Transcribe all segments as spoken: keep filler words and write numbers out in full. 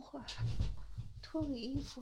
会儿，脱个衣服。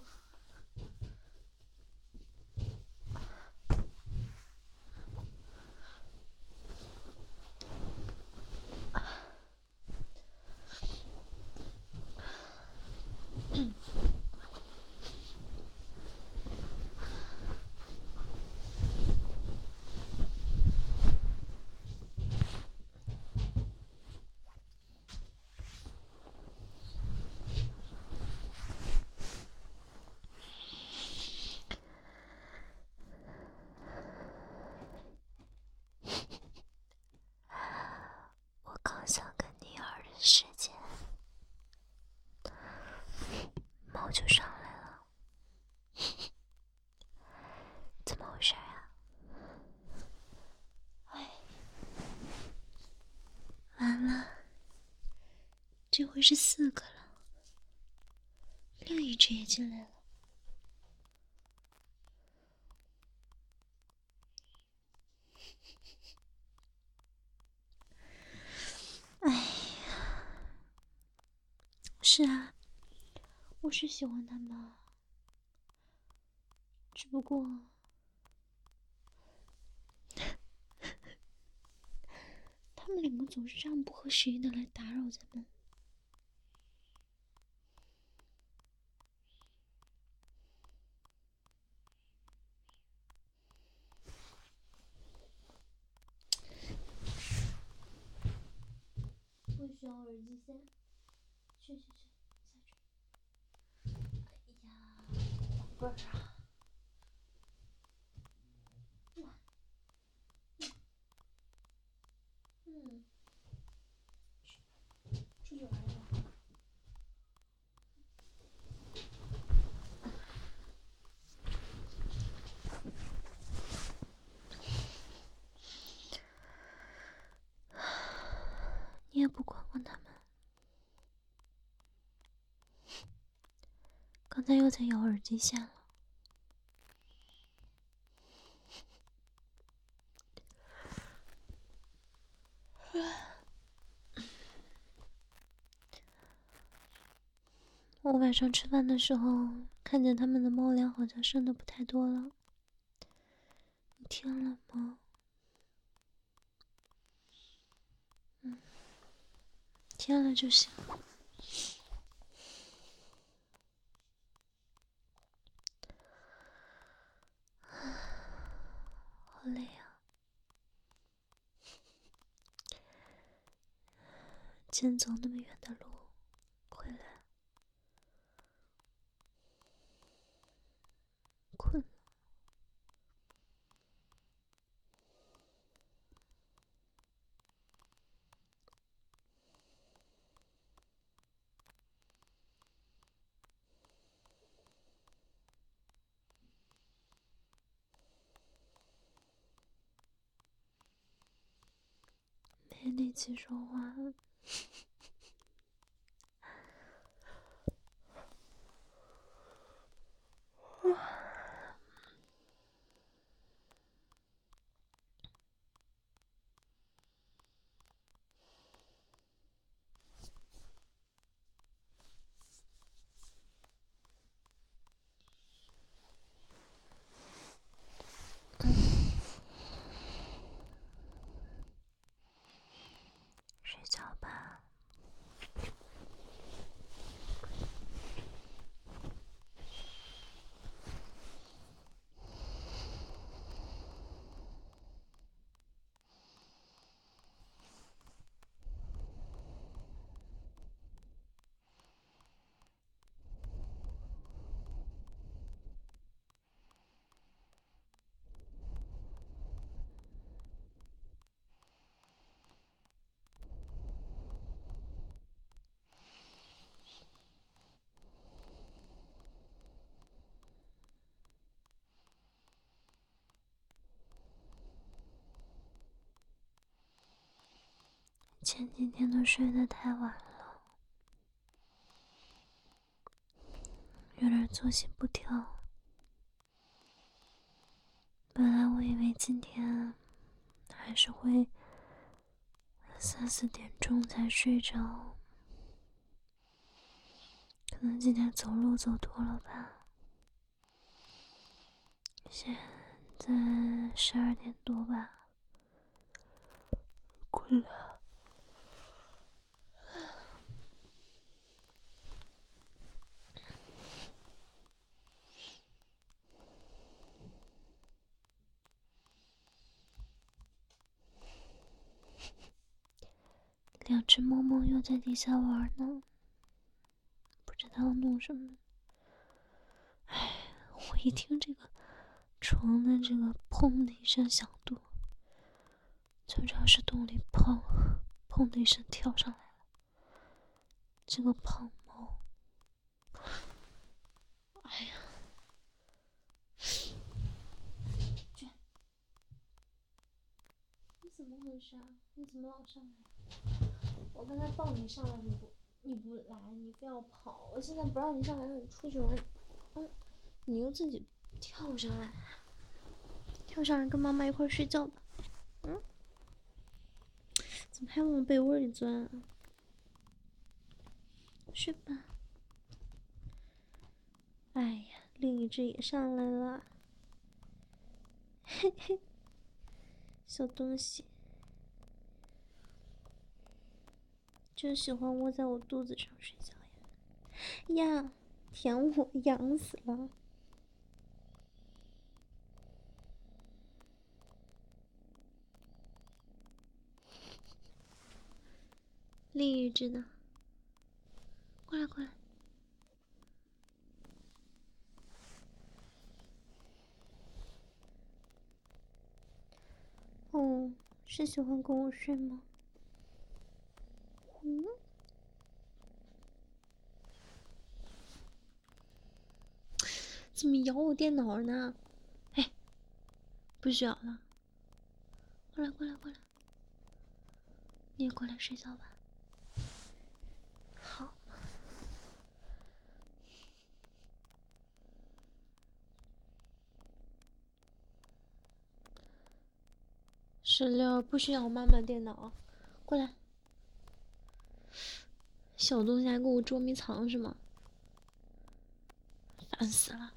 我刚想跟你儿的时间，猫就上来了。怎么回事啊？哎，完了，这回是四个了，另一只也进来了。哎呀，是啊，我是喜欢他们，只不过他们两个总是这样不合时宜的来打扰咱们。不需要耳机线，去去去，下去。哎呀，宝贝儿啊！嗯，出去玩一玩。你也不管管他们，刚才又在咬耳机线了。我晚上吃饭的时候，看见他们的猫粮好像剩的不太多了。你添了吗？嗯，添了就行。好累啊！今天走那么远的路回来，困了。没力气说话了。睡觉吧。前几天都睡得太晚了，有点作息不调。本来我以为今天还是会三四点钟才睡着， 可能今天走路走多了吧。现在十二点多吧，困了。两只猫猫又在底下玩呢，不知道弄什么。哎，我一听这个床的这个砰的一声响度，就知道是洞里砰砰的一声跳上来了。这个胖猫，哎呀，卷，你怎么回事啊？你怎么老上来？我刚才抱你上来，你不你不来，你非要跑。我现在不让你上来，让你出去玩，嗯，你又自己跳上来，跳上来跟妈妈一块睡觉吧。嗯，怎么还往被窝里钻啊？睡吧。哎呀，另一只也上来了，嘿嘿，小东西，真喜欢窝在我肚子上睡觉呀！呀，舔我，痒死了！另一只呢？过来，过来。哦，是喜欢跟我睡吗？嗯。怎么咬我电脑呢？哎，不需要了。过来，过来，过来。你也过来睡觉吧。好。石榴不需要妈妈电脑，过来。小东西还跟我捉迷藏是吗？烦死了。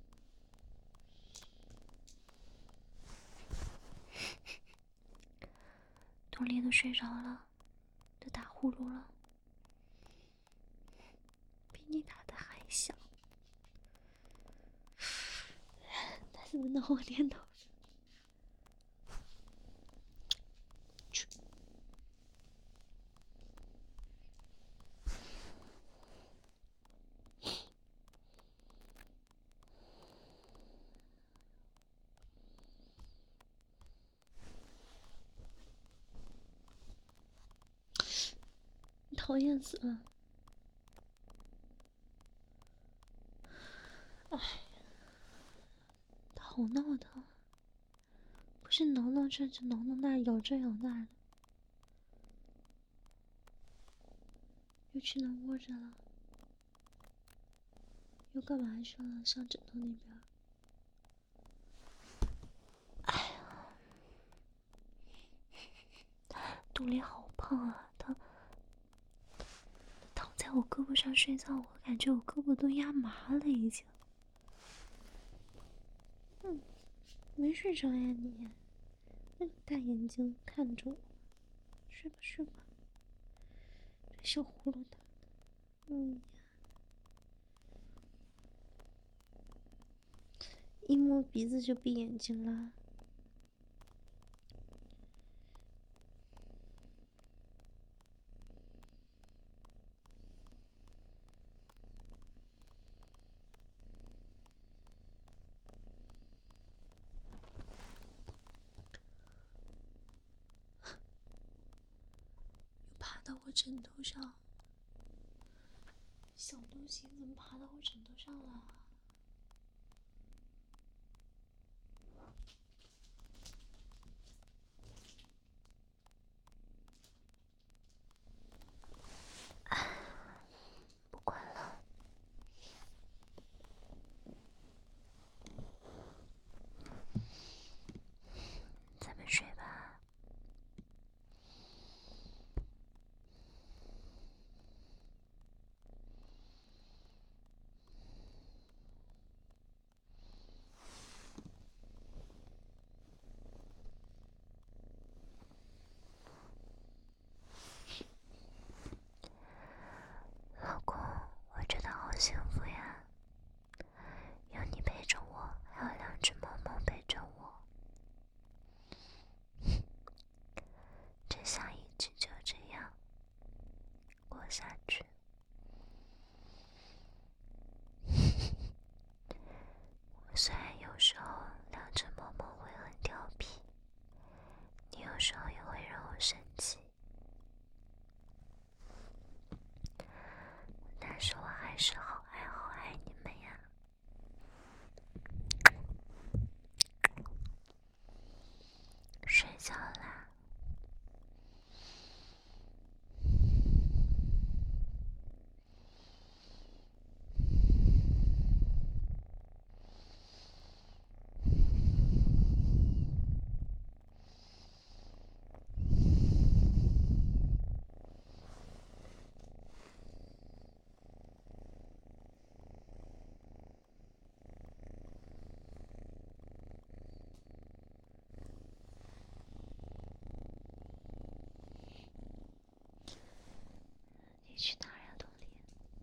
多莉都睡着了，都打呼噜了，比你打的还响。他怎么挠我电脑？去。讨厌死了！哎，他好闹腾，不是挠挠这就挠挠那，咬这咬那的，又去哪窝着了？又干嘛去了？上枕头那边。哎呀，杜丽好胖啊！他躺在我胳膊上睡觉，我感觉我胳膊都压麻了已经。嗯，没睡着呀你？那大眼睛看着我，睡吧睡吧。这小葫芦的，嗯，一摸鼻子就闭眼睛了。爬到我枕头上，小东西怎么爬到我枕头上了？不管了，咱们睡吧。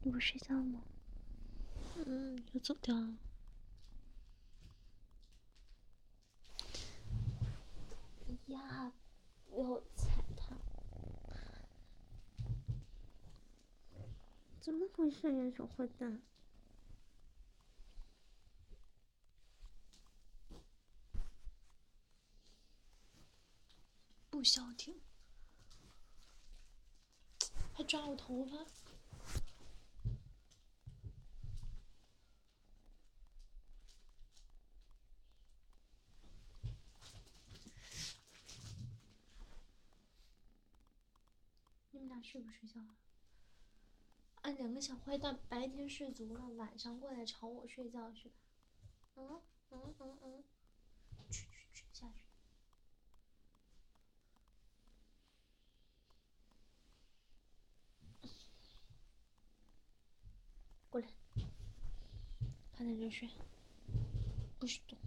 你不睡觉吗？嗯，就走掉了。呀，不要踩它！怎么回事呀，小坏蛋？不消停，还抓我头发！你们俩睡不睡觉啊？啊，两个小坏蛋白天睡足了，晚上过来吵我睡觉是吧？嗯嗯嗯嗯，去去去，下去。过来，快在这睡，不许动。